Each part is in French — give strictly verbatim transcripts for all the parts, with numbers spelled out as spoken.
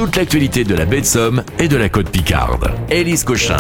toute l'actualité de la baie de Somme et de la côte Picarde. Élise Cochin.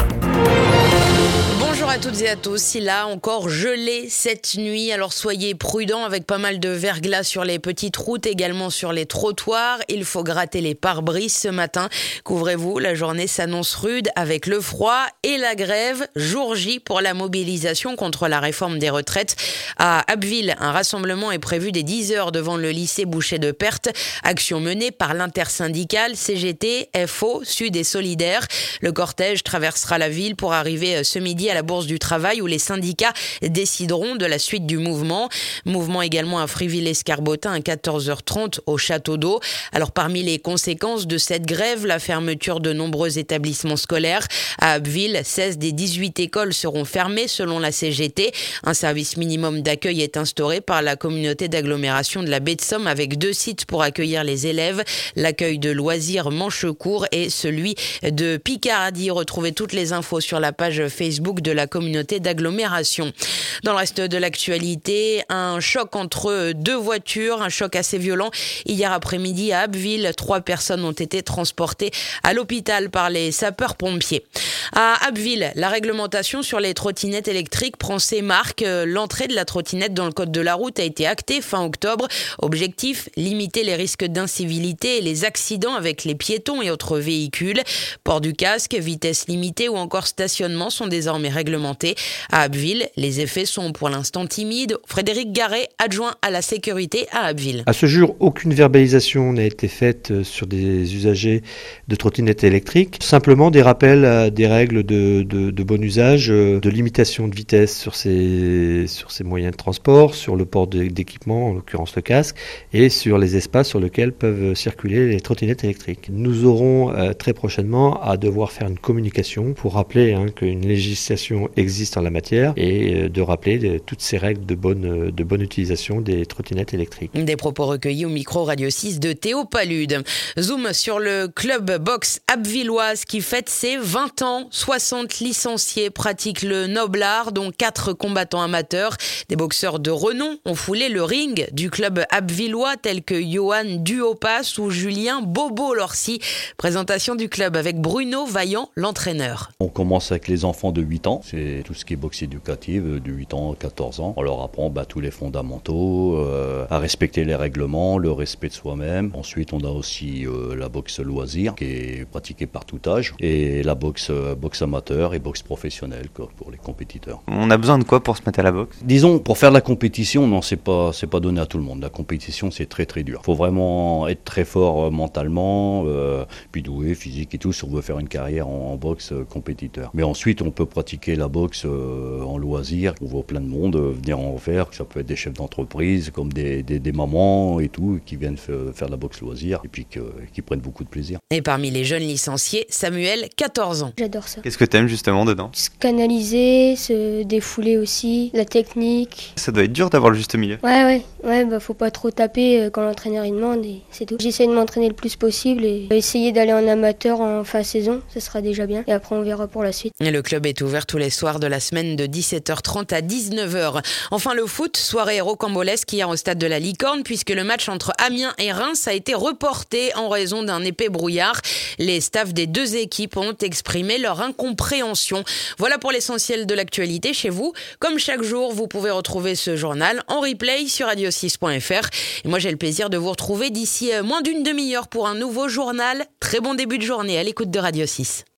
Bonjour à toutes et à tous, il a encore gelé cette nuit, alors soyez prudents avec pas mal de verglas sur les petites routes, également sur les trottoirs. Il faut gratter les pare-brises ce matin. Couvrez-vous, la journée s'annonce rude avec le froid et la grève. Jour J pour la mobilisation contre la réforme des retraites. À Abbeville, un rassemblement est prévu dès dix heures devant le lycée Boucher de Perthes. Action menée par l'intersyndicale C G T, F O, Sud et Solidaire. Le cortège traversera la ville pour arriver ce midi à la Bourse du Travail où les syndicats décideront de la suite du mouvement. Mouvement également à Friville-Escarbotin à quatorze heures trente au Château d'Eau. Alors parmi les conséquences de cette grève, la fermeture de nombreux établissements scolaires. À Abbeville, seize des dix-huit écoles seront fermées selon la C G T. Un service minimum d'accueil est instauré par la communauté d'agglomération de la baie de Somme avec deux sites pour accueillir les élèves. L'accueil de loisirs Manchecourt et celui de Picardie. Retrouvez toutes les infos sur la page Facebook de la communauté d'agglomération. Dans le reste de l'actualité, un choc entre deux voitures, un choc assez violent. Hier après-midi à Abbeville, trois personnes ont été transportées à l'hôpital par les sapeurs-pompiers. À Abbeville, la réglementation sur les trottinettes électriques prend ses marques. L'entrée de la trottinette dans le code de la route a été actée fin octobre. Objectif, limiter les risques d'incivilité et les accidents avec les piétons et autres véhicules. Port du casque, vitesse limitée ou encore stationnement sont désormais réglementés. À Abbeville, les effets sont pour l'instant timides. Frédéric Garret, adjoint à la sécurité à Abbeville. À ce jour, aucune verbalisation n'a été faite sur des usagers de trottinettes électriques. Simplement des rappels à des règles de, de, de bon usage, de limitation de vitesse sur ces, sur ces moyens de transport, sur le port d'équipement, en l'occurrence le casque, et sur les espaces sur lesquels peuvent circuler les trottinettes électriques. Nous aurons euh, très prochainement à devoir faire une communication pour rappeler hein, qu'une législation existe en la matière et euh, de rappeler de, toutes ces règles de bonne, de bonne utilisation des trottinettes électriques. Des propos recueillis au micro Radio six de Théo Palude. Zoom sur le club boxe abvilloise qui fête ses vingt ans. soixante licenciés pratiquent le noble art, dont quatre combattants amateurs. Des boxeurs de renom ont foulé le ring du club abvillois tels que Johan Duopas ou Julien Bobo-Lorcy. Présentation du club avec Bruno Vaillant, l'entraîneur. On commence avec les enfants de huit ans, c'est tout ce qui est boxe éducative, de huit ans à quatorze ans. On leur apprend bah, tous les fondamentaux, euh, à respecter les règlements, le respect de soi-même. Ensuite, on a aussi euh, la boxe loisir qui est pratiquée par tout âge et la boxe, euh, boxe amateur et boxe professionnelle quoi, pour les compétiteurs. On a besoin de quoi pour se mettre à la boxe ? Disons, pour faire de la compétition, non, c'est pas, c'est pas donné à tout le monde. La compétition, c'est très très dur. Il faut vraiment être très fort euh, mentalement, euh, puis doué, physique et tout, si on veut faire une carrière en, en boxe euh, compétiteur. Mais ensuite, on peut pratiquer la boxe euh, en loisir. On voit plein de monde euh, venir en faire. Ça peut être des chefs d'entreprise, comme des, des, des mamans et tout, qui viennent f- faire de la boxe loisir et puis que, qui prennent beaucoup de plaisir. Et parmi les jeunes licenciés, Samuel, quatorze ans. J'adore ça. Qu'est-ce que t'aimes justement dedans ? Se canaliser, se défouler aussi, la technique. Ça doit être dur d'avoir le juste milieu. Ouais, ouais, ouais, bah faut pas trop taper euh, quand l'entraîneur il demande et c'est tout. J'essaie de m'entraîner le plus possible et essayer d'aller en amateur en fin de saison, ça sera déjà bien. Et après on verra pour la suite. Et le club est ouvert tous les soirs de la semaine de dix-sept heures trente à dix-neuf heures. Enfin le foot, soirée rocambolesque hier au stade de la Licorne puisque le match entre Amiens et Reims a été reporté en raison d'un épais brouillard. Les staffs des deux équipes ont exprimé leur incompréhension. Voilà pour l'essentiel de l'actualité chez vous. Comme chaque jour, vous pouvez retrouver ce journal en replay sur radio six point f r. Et moi, j'ai le plaisir de vous retrouver d'ici moins d'une demi-heure pour un nouveau journal. Très bon début de journée à l'écoute de Radio six.